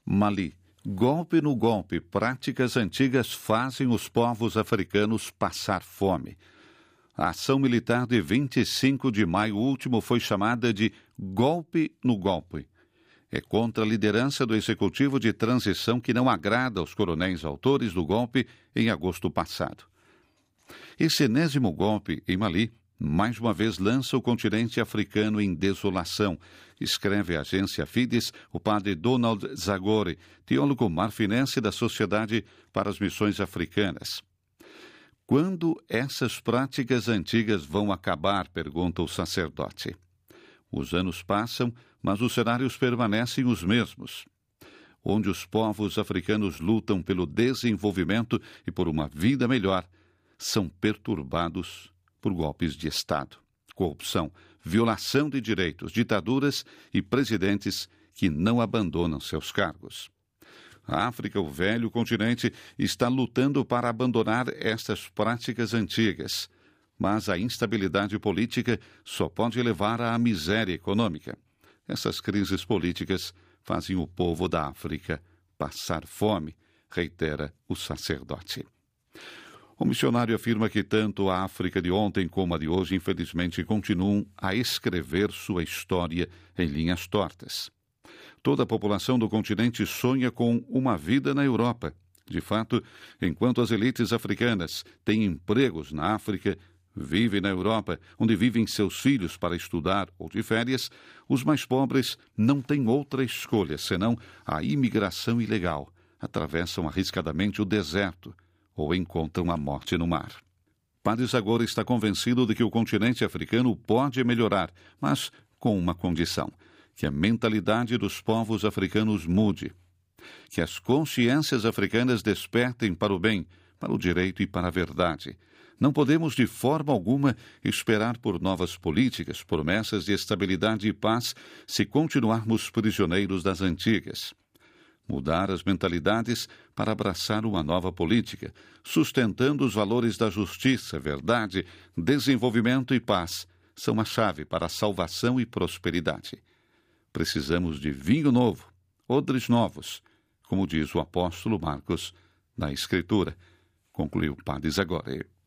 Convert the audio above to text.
Mali. Golpe no golpe. Práticas antigas fazem os povos africanos passar fome. A ação militar de 25 de maio último foi chamada de golpe no golpe. É contra a liderança do executivo de transição que não agrada aos coronéis autores do golpe em agosto passado. Esse enésimo golpe em Mali, mais uma vez, lança o continente africano em desolação, escreve a agência Fides o padre Donald Zagori, teólogo marfinense da Sociedade para as Missões Africanas. Quando essas práticas antigas vão acabar? Pergunta o sacerdote. Os anos passam, mas os cenários permanecem os mesmos. Onde os povos africanos lutam pelo desenvolvimento e por uma vida melhor, são perturbados por golpes de Estado, corrupção, violação de direitos, ditaduras e presidentes que não abandonam seus cargos. A África, o velho continente, está lutando para abandonar estas práticas antigas, mas a instabilidade política só pode levar à miséria econômica. Essas crises políticas fazem o povo da África passar fome, reitera o sacerdote. O missionário afirma que tanto a África de ontem como a de hoje, infelizmente, continuam a escrever sua história em linhas tortas. Toda a população do continente sonha com uma vida na Europa. De fato, enquanto as elites africanas têm empregos na África, vivem na Europa, onde vivem seus filhos para estudar ou de férias, os mais pobres não têm outra escolha senão a imigração ilegal. Atravessam arriscadamente o deserto ou encontram a morte no mar. Padre Zagori está convencido de que o continente africano pode melhorar, mas com uma condição: que a mentalidade dos povos africanos mude, que as consciências africanas despertem para o bem, para o direito e para a verdade. Não podemos de forma alguma esperar por novas políticas, promessas de estabilidade e paz, se continuarmos prisioneiros das antigas. Mudar as mentalidades para abraçar uma nova política, sustentando os valores da justiça, verdade, desenvolvimento e paz, são a chave para a salvação e prosperidade. Precisamos de vinho novo, odres novos, como diz o apóstolo Marcos na Escritura, concluiu o padre Zagori.